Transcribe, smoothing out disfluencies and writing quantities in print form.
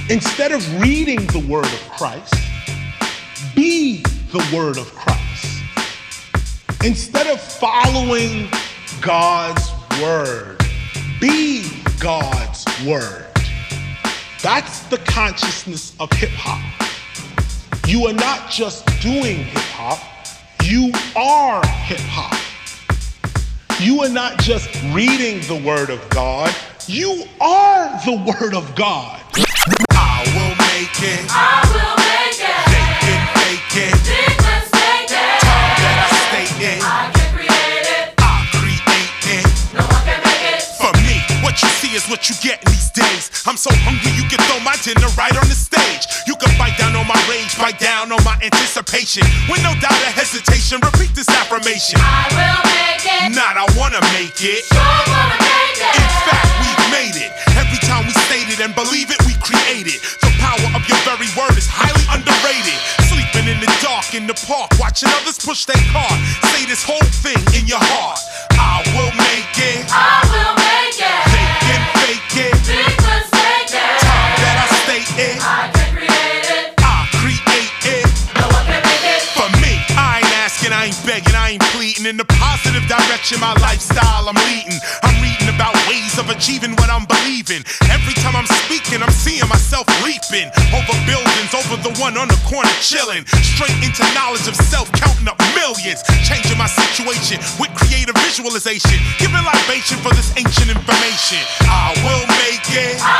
Instead of reading the word of Christ, be the word of Christ. Instead of following God's word, be God's word. That's the consciousness of hip hop. You are not just doing hip hop, you are hip hop. You are not just reading the word of God, you are the word of God. I will make it. I will make it. Fake it. Big mistake it. Time that I stay in. I can create it. I create it. No one can make it. For me, what you see is what you get in these days. I'm so hungry you can throw my dinner right on the stage. You can bite down on my rage, bite down on my anticipation. With no doubt or hesitation, repeat this affirmation. I will make it. Not I wanna make it. Sure wanna make it. In fact, we've made it. Every time we state it and believe it, we create it. The power of your very word is highly underrated. Sleeping in the dark in the park, watching others push their car. Say this whole thing in your heart. I will make it. I will make it. Fake it. Big mistake it. Time that I stay in. I can create it. I create it. No one can make it. For me, I ain't asking, I ain't begging, I ain't pleading. In the positive direction, my lifestyle I'm leading. I'm reading about ways of achieving what I'm believing. Every time I'm speaking, I'm seeing myself leaping over buildings, over the one on the corner chilling. Straight into knowledge of self, counting up millions. Changing my situation with creative visualization. Giving libation for this ancient information. I will make it. I